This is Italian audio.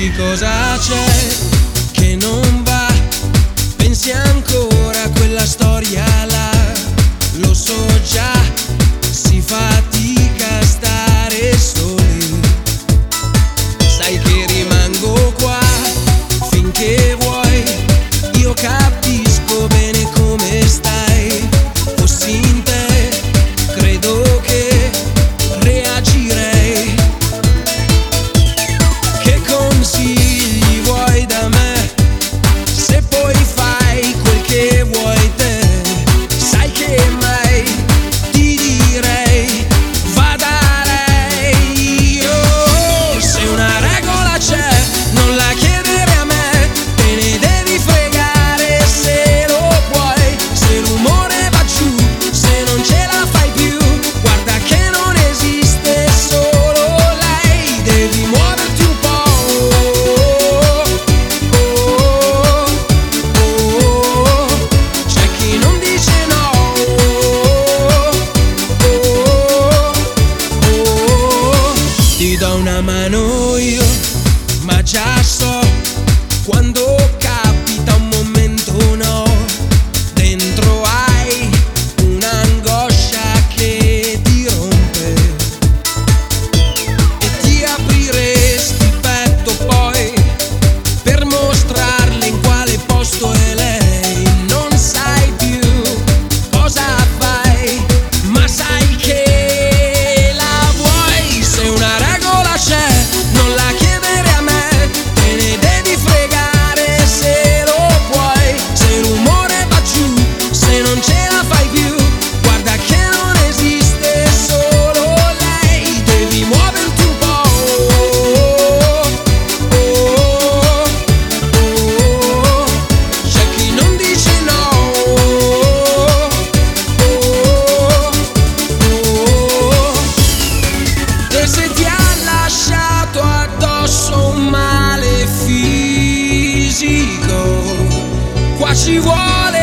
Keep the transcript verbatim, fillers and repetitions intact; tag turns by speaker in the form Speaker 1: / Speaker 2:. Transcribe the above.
Speaker 1: Dimmi cosa c'è che non va, pensi ancora a quella storia là, lo so già, si fatica a stare soli, sai che rimango qua finché vuoi, io capisco bene come stai, fossi in te credo che reagirei. Che consigli vuoi da me, se poi fai quel che vuoi te, sai che mai ti direi va da lei. Io, se una regola c'è non la chiedere a me, te ne devi fregare se lo puoi, se l'umore va giù, se non ce la fai più, guarda che non esiste solo lei, devi muoverti un po'. C'è chi non dice no, ti do una mano io, ma già so quando capita un momento no, dentro hai un'angoscia che ti rompe e ti apriresti il petto poi per mostrarle in quale posto è lei. Non sai più cosa fai, ma sai che la vuoi. Se una regola c'è non la chiedere a me, te ne devi fregare se lo puoi, se l'umore va giù, se non ce la fai più, guarda che non esiste solo lei, devi muoverti un po'. C'è chi non dice no, e se ti ha lasciato addosso un male fisico, qua ci vuole